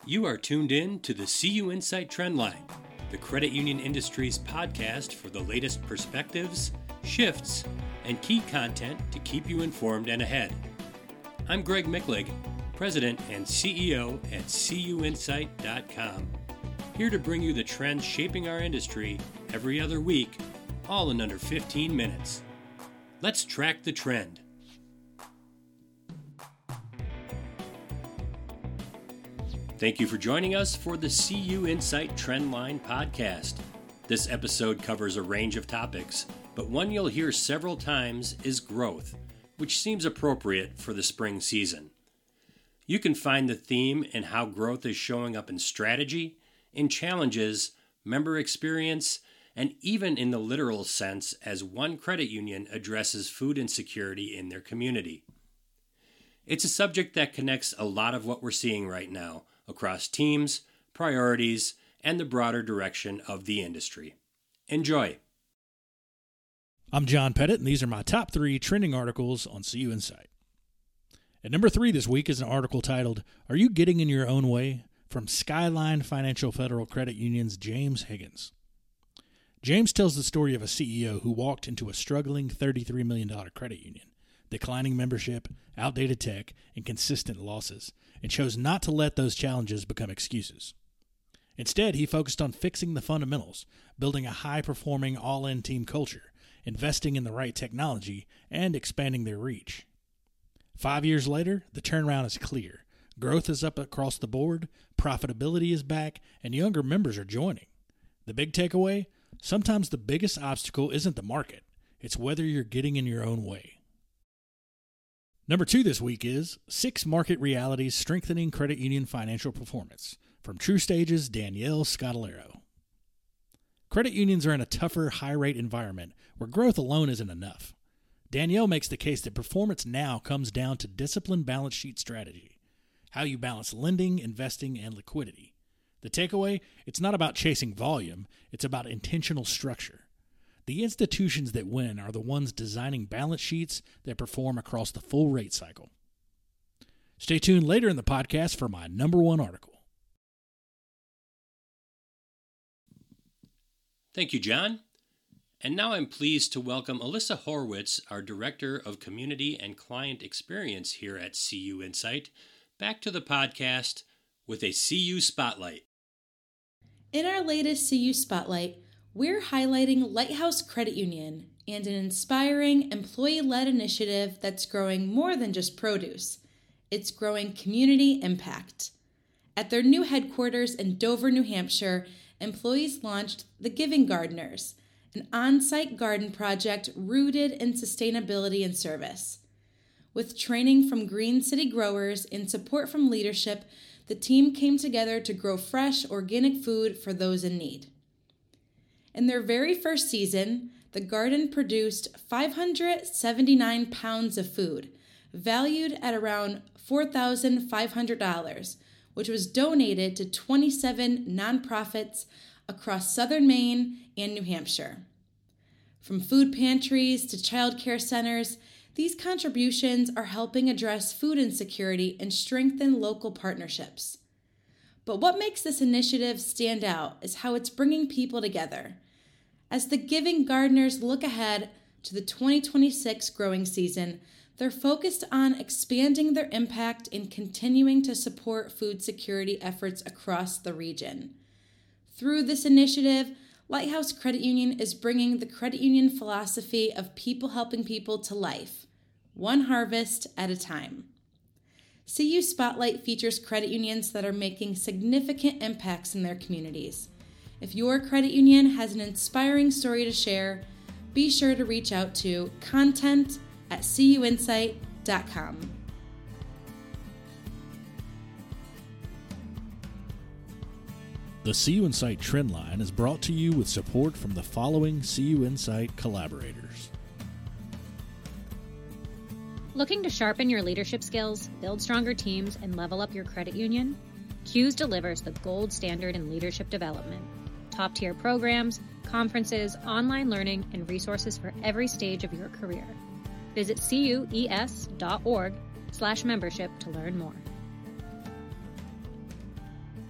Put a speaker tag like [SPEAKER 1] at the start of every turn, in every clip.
[SPEAKER 1] You are tuned in to the CU Insight Trendline, the credit union industry's podcast for the latest perspectives, shifts, and key content to keep you informed and ahead. I'm Greg Micklig, President and CEO at cuinsight.com, here to bring you the trends shaping our industry every other week, all in under 15 minutes. Let's track the trend. Thank you for joining us for the CU Insight Trendline podcast. This episode covers a range of topics, but one you'll hear several times is growth, which seems appropriate for the spring season. You can find the theme and how growth is showing up in strategy, in challenges, member experience, and even in the literal sense as one credit union addresses food insecurity in their community. It's a subject that connects a lot of what we're seeing right now across teams, priorities, and the broader direction of the industry. Enjoy.
[SPEAKER 2] I'm John Pettit, and these are my top 3 trending articles on CU Insight. At number 3 this week is an article titled, "Are You Getting in Your Own Way?" from Skyline Financial Federal Credit Union's James Higgins. James tells the story of a CEO who walked into a struggling $33 million credit union, declining membership, outdated tech, and consistent losses, and chose not to let those challenges become excuses. Instead, he focused on fixing the fundamentals, building a high-performing all-in team culture, investing in the right technology, and expanding their reach. 5 years later, the turnaround is clear. Growth is up across the board, profitability is back, and younger members are joining. The big takeaway? Sometimes the biggest obstacle isn't the market. It's whether you're getting in your own way. Number 2 this week is 6 Market Realities Strengthening Credit Union Financial Performance from TruStage's Danielle Scodellaro. Credit unions are in a tougher, high-rate environment where growth alone isn't enough. Danielle makes the case that performance now comes down to disciplined balance sheet strategy, how you balance lending, investing, and liquidity. The takeaway? It's not about chasing volume, it's about intentional structure. The institutions that win are the ones designing balance sheets that perform across the full rate cycle. Stay tuned later in the podcast for my number 1 article.
[SPEAKER 1] Thank you, John. And now I'm pleased to welcome Alyssa Horwitz, our Director of Community and Client Experience here at CU Insight, back to the podcast with a CU Spotlight.
[SPEAKER 3] In our latest CU Spotlight, we're highlighting Lighthouse Credit Union and an inspiring employee-led initiative that's growing more than just produce. It's growing community impact. At their new headquarters in Dover, New Hampshire, employees launched the Giving Gardeners, an on-site garden project rooted in sustainability and service. With training from Green City growers and support from leadership, the team came together to grow fresh, organic food for those in need. In their very first season, the garden produced 579 pounds of food, valued at around $4,500, which was donated to 27 nonprofits across southern Maine and New Hampshire. From food pantries to child care centers, these contributions are helping address food insecurity and strengthen local partnerships. But what makes this initiative stand out is how it's bringing people together. As the Giving Gardeners look ahead to the 2026 growing season, they're focused on expanding their impact and continuing to support food security efforts across the region. Through this initiative, Lighthouse Credit Union is bringing the credit union philosophy of people helping people to life, one harvest at a time. CU Spotlight features credit unions that are making significant impacts in their communities. If your credit union has an inspiring story to share, be sure to reach out to content@cuinsight.com.
[SPEAKER 2] The CU Insight Trendline is brought to you with support from the following CU Insight collaborators.
[SPEAKER 4] Looking to sharpen your leadership skills, build stronger teams, and level up your credit union? CUES delivers the gold standard in leadership development. Top-tier programs, conferences, online learning, and resources for every stage of your career. Visit cues.org/membership to learn more.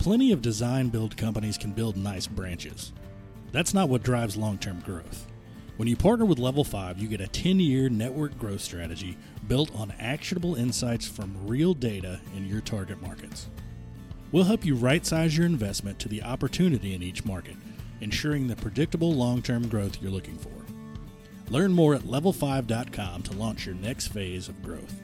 [SPEAKER 2] Plenty of design build companies can build nice branches. That's not what drives long-term growth. When you partner with Level 5, you get a 10-year network growth strategy built on actionable insights from real data in your target markets. We'll help you right-size your investment to the opportunity in each market, ensuring the predictable long-term growth you're looking for. Learn more at level5.com to launch your next phase of growth.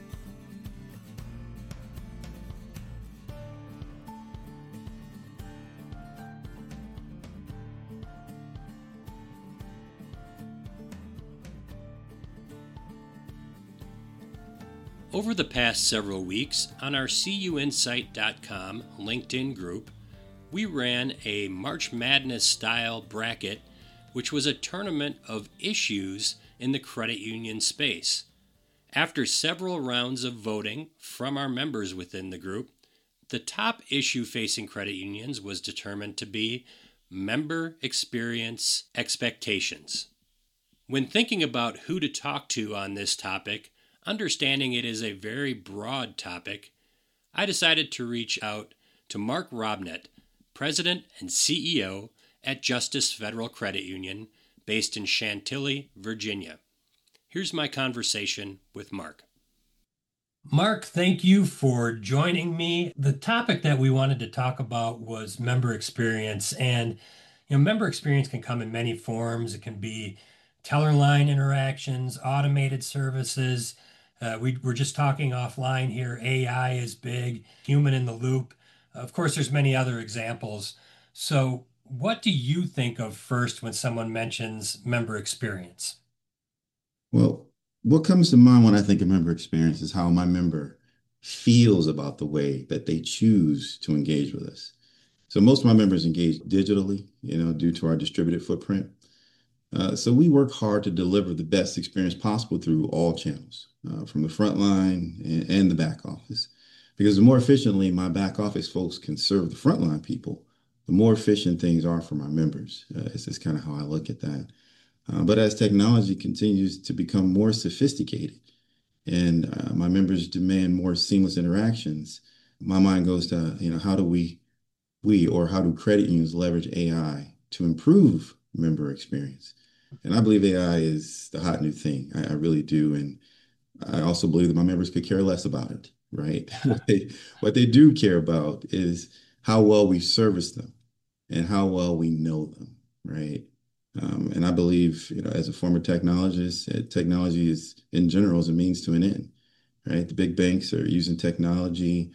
[SPEAKER 1] Over the past several weeks, on our CUinsight.com LinkedIn group, we ran a March Madness style bracket, which was a tournament of issues in the credit union space. After several rounds of voting from our members within the group, the top issue facing credit unions was determined to be member experience expectations. When thinking about who to talk to on this topic, understanding it is a very broad topic, I decided to reach out to Mark Robnett, President and CEO at Justice Federal Credit Union, based in Chantilly, Virginia. Here's my conversation with Mark. Mark, thank you for joining me. The topic that we wanted to talk about was member experience. And, member experience can come in many forms. It can be teller line interactions, automated services. We're just talking offline here. AI is big, human in the loop. Of course, there's many other examples. So what do you think of first when someone mentions member experience?
[SPEAKER 5] Well, what comes to mind when I think of member experience is how my member feels about the way that they choose to engage with us. So most of my members engage digitally, due to our distributed footprint. So we work hard to deliver the best experience possible through all channels, from the front line and the back office. Because the more efficiently my back office folks can serve the frontline people, the more efficient things are for my members. It's just kind of how I look at that. But as technology continues to become more sophisticated and my members demand more seamless interactions, my mind goes to, how do how do credit unions leverage AI to improve member experience? And I believe AI is the hot new thing. I really do. And I also believe that my members could care less about it, right? What they do care about is how well we service them and how well we know them, right? And I believe, as a former technologist, technology is, in general, is a means to an end, right? The big banks are using technology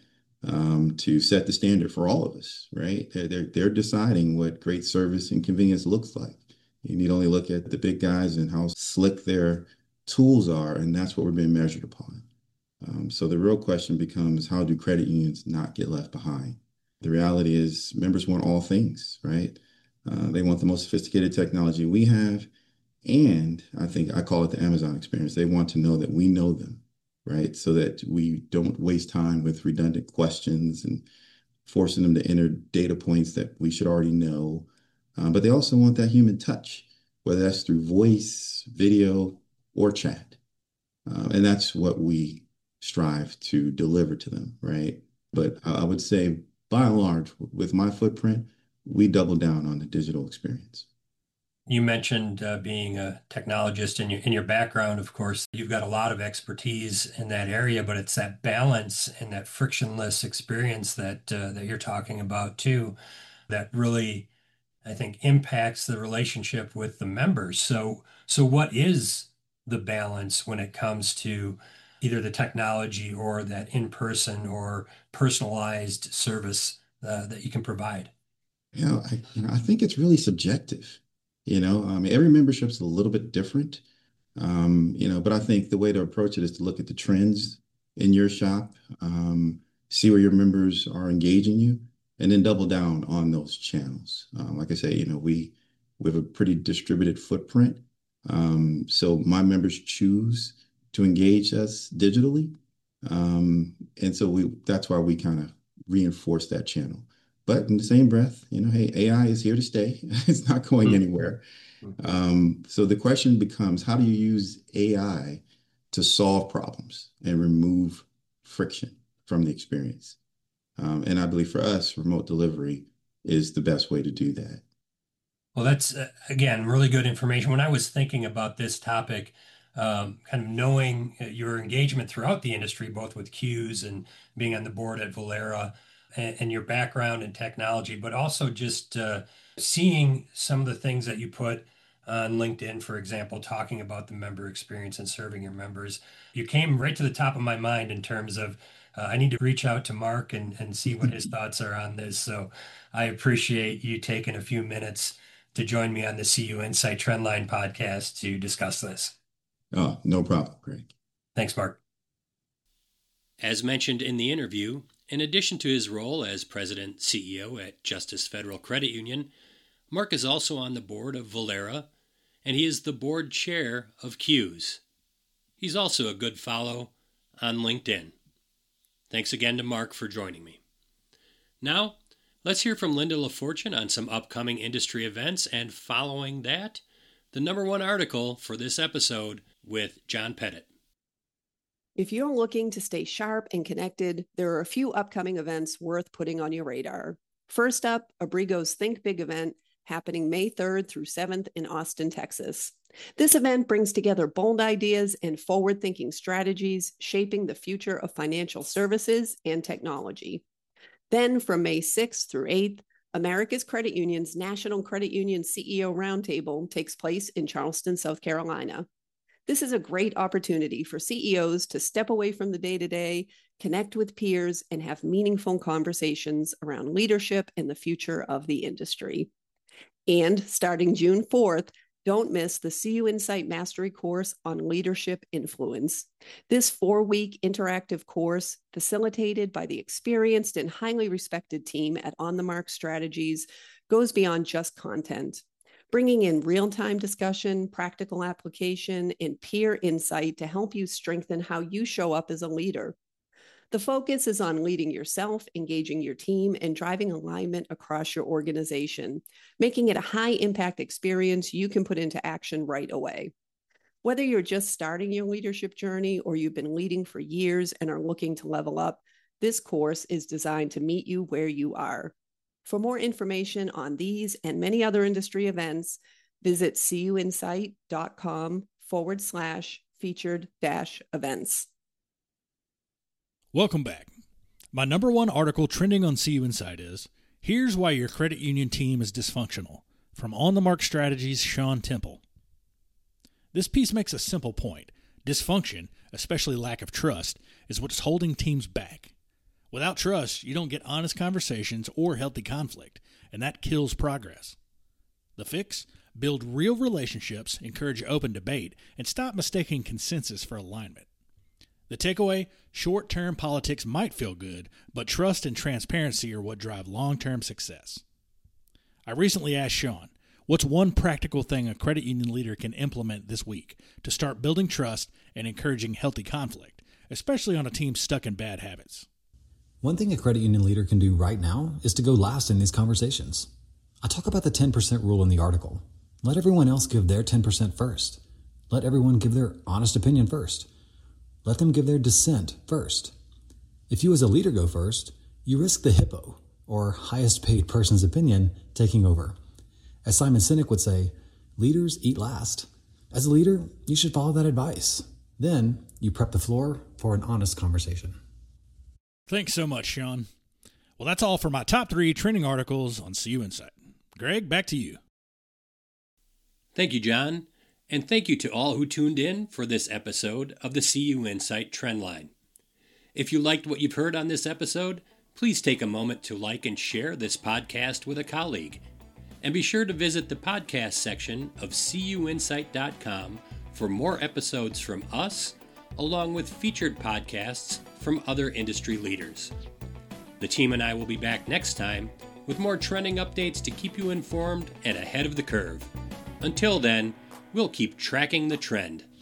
[SPEAKER 5] to set the standard for all of us, right? They're deciding what great service and convenience looks like. You need only look at the big guys and how slick their tools are, and that's what we're being measured upon. So the real question becomes, how do credit unions not get left behind? The reality is members want all things, right? They want the most sophisticated technology we have, and I call it the Amazon experience. They want to know that we know them, right? So that we don't waste time with redundant questions and forcing them to enter data points that we should already know. But they also want that human touch, whether that's through voice, video, or chat. And that's what we strive to deliver to them, right? But I would say, by and large, with my footprint, we double down on the digital experience.
[SPEAKER 1] You mentioned being a technologist in your background. Of course, you've got a lot of expertise in that area, but it's that balance and that frictionless experience that you're talking about too, that really, I think, impacts the relationship with the members. So what is the balance when it comes to either the technology or that in-person or personalized service that you can provide?
[SPEAKER 5] I think it's really subjective. Every membership's a little bit different. But I think the way to approach it is to look at the trends in your shop, see where your members are engaging you, and then double down on those channels. Like I say, we have a pretty distributed footprint. So my members choose to engage us digitally. And so that's why we kind of reinforce that channel. But in the same breath, hey, AI is here to stay. It's not going anywhere. So the question becomes, how do you use AI to solve problems and remove friction from the experience? And I believe for us, remote delivery is the best way to do that.
[SPEAKER 1] Well, that's, again, really good information. When I was thinking about this topic, kind of knowing your engagement throughout the industry, both with CUES and being on the board at Valera, and your background in technology, but also just seeing some of the things that you put on LinkedIn, for example, talking about the member experience and serving your members, you came right to the top of my mind in terms of I need to reach out to Mark and see what his thoughts are on this. So I appreciate you taking a few minutes to join me on the CU Insight Trendline podcast to discuss this.
[SPEAKER 5] Oh, no problem, Greg.
[SPEAKER 1] Thanks, Mark. As mentioned in the interview, in addition to his role as President CEO at Justice Federal Credit Union, Mark is also on the board of Valera, and he is the board chair of CUES. He's also a good follow on LinkedIn. Thanks again to Mark for joining me. Now, let's hear from Linda LaFortune on some upcoming industry events, and following that, the number one article for this episode with John Pettit.
[SPEAKER 6] If you're looking to stay sharp and connected, there are a few upcoming events worth putting on your radar. First up, Abrigo's Think Big event happening May 3rd through 7th in Austin, Texas. This event brings together bold ideas and forward-thinking strategies shaping the future of financial services and technology. Then from May 6th through 8th, America's Credit Union's National Credit Union CEO Roundtable takes place in Charleston, South Carolina. This is a great opportunity for CEOs to step away from the day-to-day, connect with peers, and have meaningful conversations around leadership and the future of the industry. And starting June 4th, don't miss the CU Insight Mastery course on leadership influence. This 4-week interactive course, facilitated by the experienced and highly respected team at On the Mark Strategies, goes beyond just content, bringing in real-time discussion, practical application, and peer insight to help you strengthen how you show up as a leader. The focus is on leading yourself, engaging your team, and driving alignment across your organization, making it a high-impact experience you can put into action right away. Whether you're just starting your leadership journey or you've been leading for years and are looking to level up, this course is designed to meet you where you are. For more information on these and many other industry events, visit cuinsight.com/featured-events.
[SPEAKER 2] Welcome back. My number one article trending on CU Insight is, Here's Why Your Credit Union Team is Dysfunctional, from On the Mark Strategies' Sean Temple. This piece makes a simple point. Dysfunction, especially lack of trust, is what's holding teams back. Without trust, you don't get honest conversations or healthy conflict, and that kills progress. The fix? Build real relationships, encourage open debate, and stop mistaking consensus for alignment. The takeaway? Short-term politics might feel good, but trust and transparency are what drive long-term success. I recently asked Sean, what's one practical thing a credit union leader can implement this week to start building trust and encouraging healthy conflict, especially on a team stuck in bad habits?
[SPEAKER 7] One thing a credit union leader can do right now is to go last in these conversations. I talk about the 10% rule in the article. Let everyone else give their 10% first. Let everyone give their honest opinion first. Let them give their dissent first. If you as a leader go first, you risk the hippo, or highest paid person's opinion, taking over. As Simon Sinek would say, leaders eat last. As a leader, you should follow that advice. Then you prep the floor for an honest conversation.
[SPEAKER 2] Thanks so much, Sean. Well, that's all for my top 3 trending articles on CU Insight. Greg, back to you.
[SPEAKER 1] Thank you, John. And thank you to all who tuned in for this episode of the CU Insight Trendline. If you liked what you've heard on this episode, please take a moment to like and share this podcast with a colleague. And be sure to visit the podcast section of cuinsight.com for more episodes from us, along with featured podcasts from other industry leaders. The team and I will be back next time with more trending updates to keep you informed and ahead of the curve. Until then, we'll keep tracking the trend.